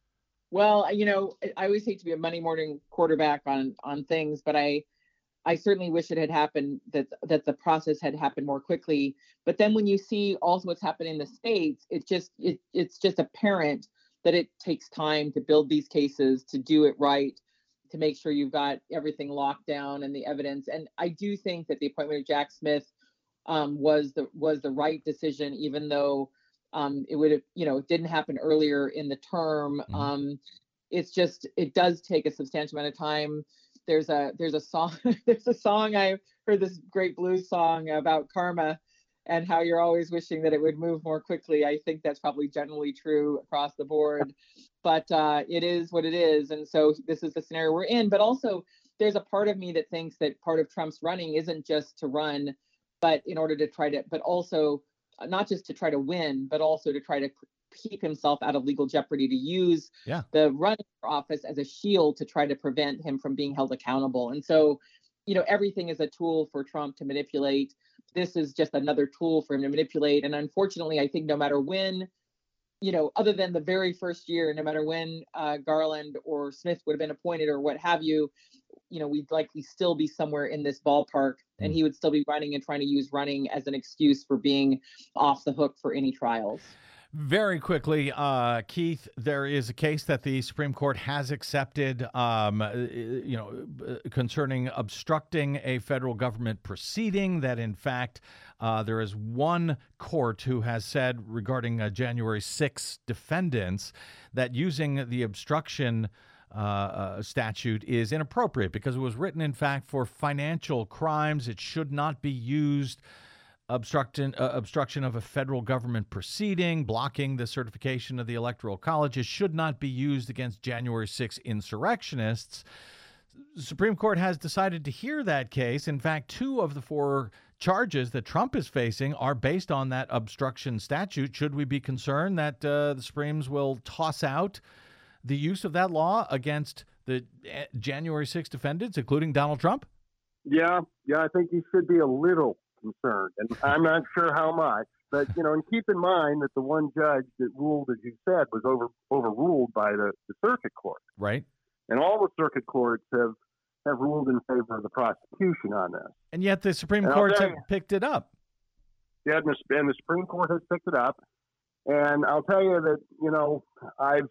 Well, you know, I always hate to be a Monday morning quarterback on on things, but I I certainly wish it had happened, that that the process had happened more quickly. But then when you see also what's happening in the states, it just it it's just apparent that it takes time to build these cases, to do it right, to make sure you've got everything locked down and the evidence. And I do think that the appointment of Jack Smith um, was the was the right decision, even though um, it would have, you know, it didn't happen earlier in the term. Mm-hmm. Um, it's just it does take a substantial amount of time. There's a there's a song there's a song I heard, this great blues song about karma and how you're always wishing that it would move more quickly. I think that's probably generally true across the board, but uh, it is what it is. And so this is the scenario we're in. But also there's a part of me that thinks that part of Trump's running isn't just to run, but in order to try to, but also not just to try to win, but also to try to keep himself out of legal jeopardy, to use yeah. the running for office as a shield to try to prevent him from being held accountable. And so, you know, everything is a tool for Trump to manipulate. This is just another tool for him to manipulate. And unfortunately, I think no matter when, you know, other than the very first year, no matter when uh, Garland or Smith would have been appointed or what have you, you know, we'd likely still be somewhere in this ballpark, and he would still be running and trying to use running as an excuse for being off the hook for any trials. Very quickly, uh, Keith, there is a case that the Supreme Court has accepted, um, you know, concerning obstructing a federal government proceeding, that in fact uh, there is one court who has said regarding uh, January sixth defendants that using the obstruction uh, uh, statute is inappropriate because it was written, in fact, for financial crimes. It should not be used Obstruction, uh, obstruction of a federal government proceeding, blocking the certification of the Electoral Colleges should not be used against January sixth insurrectionists. The Supreme Court has decided to hear that case. In fact, two of the four charges that Trump is facing are based on that obstruction statute. Should we be concerned that uh, the Supremes will toss out the use of that law against the January sixth defendants, including Donald Trump? Yeah, yeah, I think you should be a little concerned, and I'm not sure how much, but you know, and keep in mind that the one judge that ruled, as you said, was over overruled by the, the circuit court, right? And all the circuit courts have have ruled in favor of the prosecution on this, and yet the Supreme Court have picked it up. Yeah, and the, and the Supreme Court has picked it up, and I'll tell you that you know I've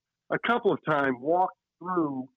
a couple of times walked through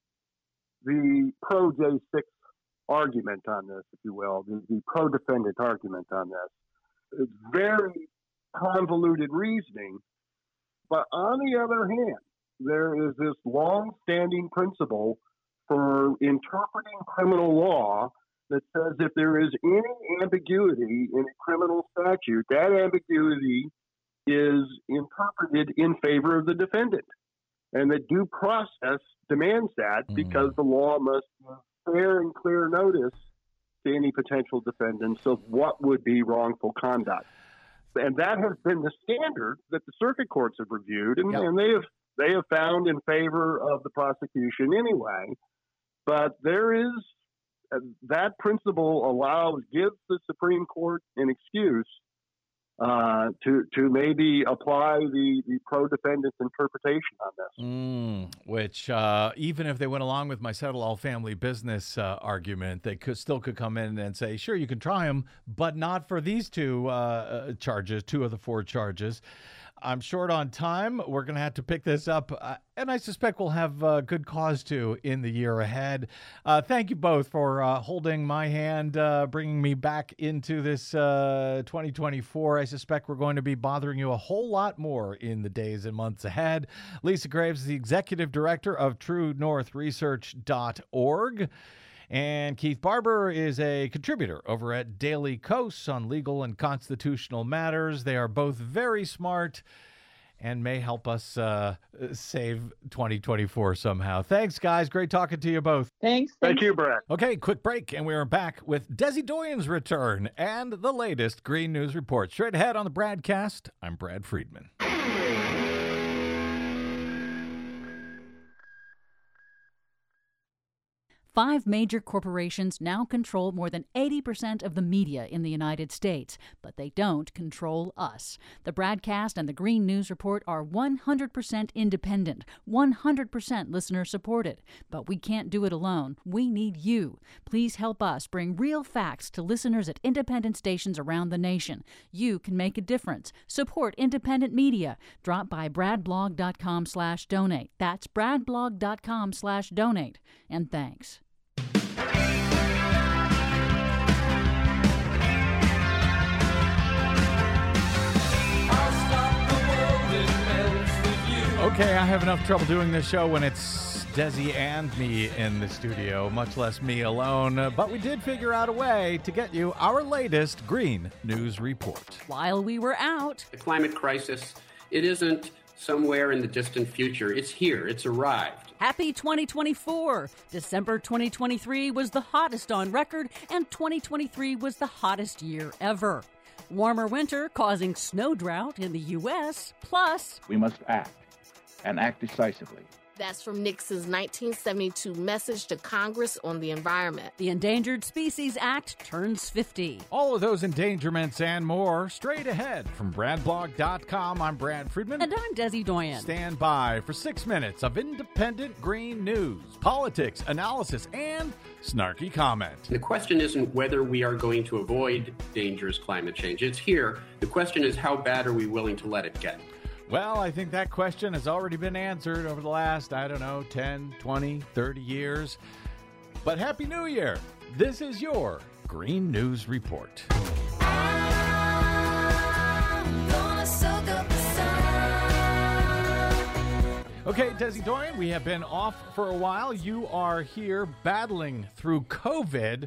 the pro J six argument on this, if you will, the, the pro-defendant argument on this. It's very convoluted reasoning, but on the other hand, there is this long-standing principle for interpreting criminal law that says if there is any ambiguity in a criminal statute, that ambiguity is interpreted in favor of the defendant. And the due process demands that mm. because the law must fair and clear notice to any potential defendants of what would be wrongful conduct. And that has been the standard that the circuit courts have reviewed, and, yep. and they have they have found in favor of the prosecution anyway. But there is uh, that principle allows gives the Supreme Court an excuse Uh, to to maybe apply the, the pro-defendant's interpretation on this. Mm, which, uh, even if they went along with my settle all family business uh, argument, they could still could come in and say, sure, you can try them, but not for these two uh, charges, two of the four charges. I'm short on time. We're going to have to pick this up, uh, and I suspect we'll have uh, good cause to in the year ahead. Uh, thank you both for uh, holding my hand, uh, bringing me back into this uh, twenty twenty-four. I suspect we're going to be bothering you a whole lot more in the days and months ahead. Lisa Graves is the executive director of True North Research dot org. And Keith Barber is a contributor over at Daily Kos on legal and constitutional matters. They are both very smart and may help us uh, save twenty twenty-four somehow. Thanks, guys. Great talking to you both. Thanks. Thank thanks. you, Brett. Okay, quick break, and we are back with Desi Doyen's return and the latest Green News Report. Straight ahead on the Bradcast, I'm Brad Friedman. Five major corporations now control more than eighty percent of the media in the United States, but they don't control us. The Bradcast and the Green News Report are one hundred percent independent, one hundred percent listener-supported. But we can't do it alone. We need you. Please help us bring real facts to listeners at independent stations around the nation. You can make a difference. Support independent media. Drop by bradblog.com slash donate. That's bradblog.com slash donate. And thanks. Okay, I have enough trouble doing this show when it's Desi and me in the studio, much less me alone. But we did figure out a way to get you our latest Green News Report. While we were out, the climate crisis, it isn't somewhere in the distant future. It's here. It's arrived. Happy twenty twenty-four! December twenty twenty-three was the hottest on record, and twenty twenty-three was the hottest year ever. Warmer winter causing snow drought in the U S, plus... We must act, and act decisively. That's from Nixon's nineteen seventy-two message to Congress on the environment. The Endangered Species Act turns fifty. All of those endangerments and more straight ahead from bradblog dot com. I'm Brad Friedman. And I'm Desi Doyen. Stand by for six minutes of independent green news, politics, analysis, and snarky comment. The question isn't whether we are going to avoid dangerous climate change. It's here. The question is, how bad are we willing to let it get? Well, I think that question has already been answered over the last, I don't know, ten, twenty, thirty years. But Happy New Year! This is your Green News Report. I'm gonna soak up the sun. Okay, Desi Doyen, we have been off for a while. You are here battling through COVID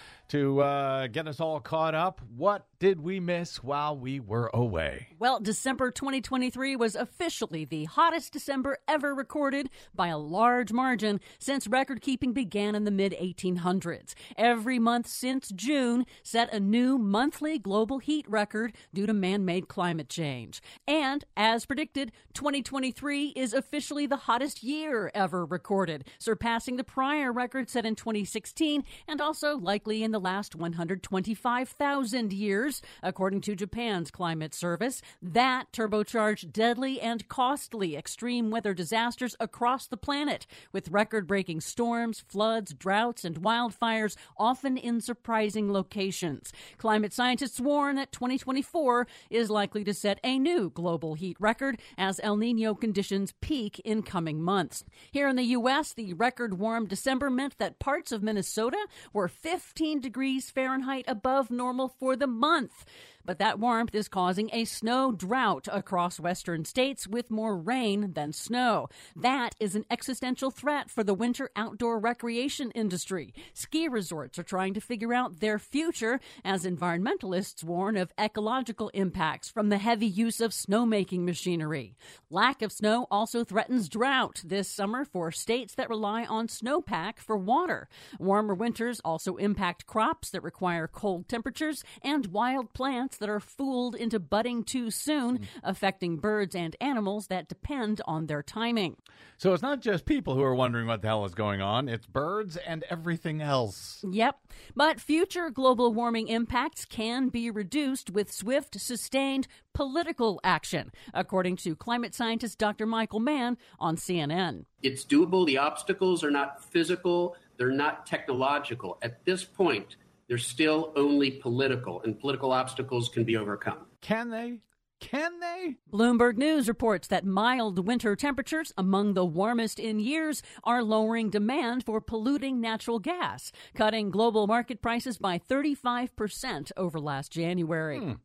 to uh, get us all caught up. What did we miss while we were away? Well, December twenty twenty-three was officially the hottest December ever recorded by a large margin since record-keeping began in the mid eighteen hundreds. Every month since June set a new monthly global heat record due to man-made climate change. And, as predicted, twenty twenty-three is officially the hottest year ever recorded, surpassing the prior record set in twenty sixteen and also likely in the last one hundred twenty-five thousand years, according to Japan's climate service. That turbocharged deadly and costly extreme weather disasters across the planet, with record-breaking storms, floods, droughts, and wildfires, often in surprising locations. Climate scientists warn that twenty twenty-four is likely to set a new global heat record as El Nino conditions peak in coming months. Here in the U S, the record warm December meant that parts of Minnesota were fifteen degrees Fahrenheit above normal for the month. But that warmth is causing a snow drought across western states with more rain than snow. That is an existential threat for the winter outdoor recreation industry. Ski resorts are trying to figure out their future as environmentalists warn of ecological impacts from the heavy use of snowmaking machinery. Lack of snow also threatens drought this summer for states that rely on snowpack for water. Warmer winters also impact crops that require cold temperatures and wild plants that are fooled into budding too soon, mm. affecting birds and animals that depend on their timing. So it's not just people who are wondering what the hell is going on, it's birds and everything else. Yep. But future global warming impacts can be reduced with swift, sustained political action, according to climate scientist Doctor Michael Mann on C N N. It's doable. The obstacles are not physical. They're not technological. At this point, they're still only political, and political obstacles can be overcome. Can they? Can they? Bloomberg News reports that mild winter temperatures, among the warmest in years, are lowering demand for polluting natural gas, cutting global market prices by thirty-five percent over last January. Hmm.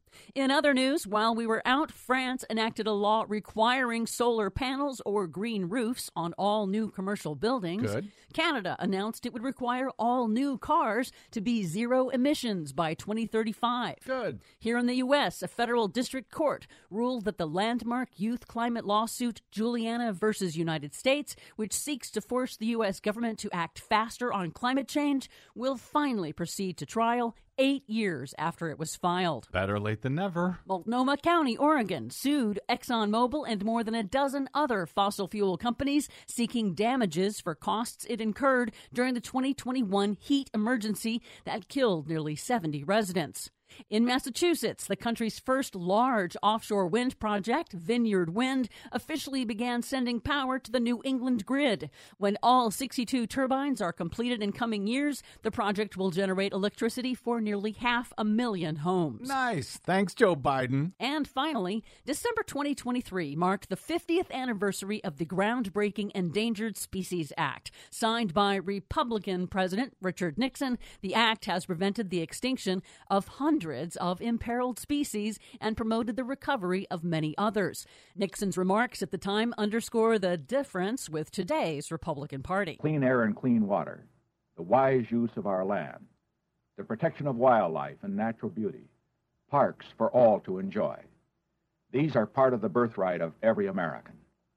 In other news, while we were out, France enacted a law requiring solar panels or green roofs on all new commercial buildings. Good. Canada announced it would require all new cars to be zero emissions by twenty thirty-five. Good. Here in the U S, a federal district court ruled that the landmark youth climate lawsuit Juliana versus United States, which seeks to force the U S government to act faster on climate change, will finally proceed to trial eight years after it was filed. Better late than never. Multnomah County, Oregon, sued ExxonMobil and more than a dozen other fossil fuel companies seeking damages for costs it incurred during the twenty twenty-one heat emergency that killed nearly seventy residents. In Massachusetts, the country's first large offshore wind project, Vineyard Wind, officially began sending power to the New England grid. When all sixty-two turbines are completed in coming years, the project will generate electricity for nearly half a million homes. Nice. Thanks, Joe Biden. And finally, December twenty twenty-three marked the fiftieth anniversary of the groundbreaking Endangered Species Act. Signed by Republican President Richard Nixon, the act has prevented the extinction of hundreds Hundreds of imperiled species and promoted the recovery of many others. Nixon's remarks at the time underscore the difference with today's Republican Party. Clean air and clean water, the wise use of our land, the protection of wildlife and natural beauty, parks for all to enjoy. These are part of the birthright of every American.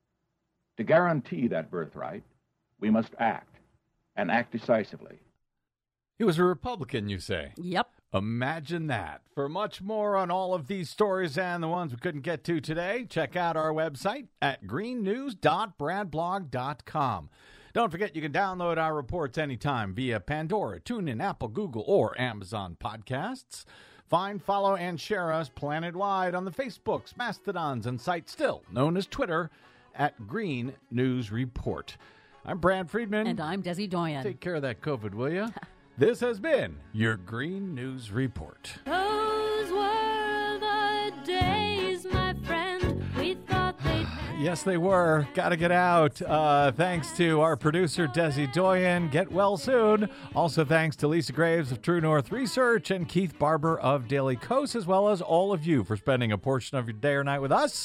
To guarantee that birthright, we must act, and act decisively. He was a Republican, you say? Yep. Imagine that. For much more on all of these stories and the ones we couldn't get to today, check out our website at green news dot brad blog dot com. Don't forget you can download our reports anytime via Pandora, TuneIn, Apple, Google, or Amazon Podcasts. Find, follow, and share us planet-wide on the Facebooks, Mastodons, and site still known as Twitter at Green News Report. I'm Brad Friedman. And I'm Desi Doyen. Take care of that COVID, will you? This has been your Green News Report. Those were the days, my friend. We thought they'd... Yes, they were. Gotta get out. Uh, thanks to our producer, Desi Doyen. Get well soon. Also, thanks to Lisa Graves of True North Research and Keith Barber of Daily Kos, as well as all of you for spending a portion of your day or night with us.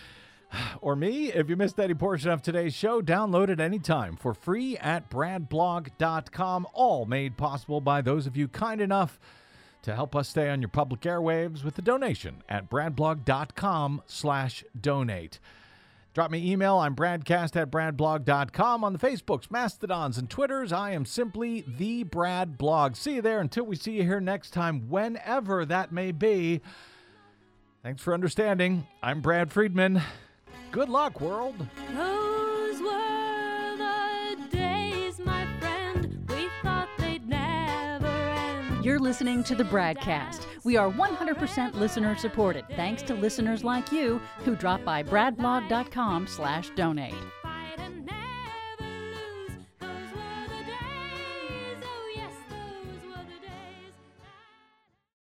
Or me. If you missed any portion of today's show, download it anytime for free at brad blog dot com. All made possible by those of you kind enough to help us stay on your public airwaves with a donation at brad blog dot com slash donate. Drop me email. I'm bradcast at brad blog dot com. On the Facebooks, Mastodons, and Twitters, I am simply the Brad Blog. See you there until we see you here next time, whenever that may be. Thanks for understanding. I'm Brad Friedman. Good luck, world. Those were the days, my friend. We thought they'd never end. You're listening to the Bradcast. We are one hundred percent listener supported, thanks to listeners like you who drop by brad blog dot com slash donate. Fight and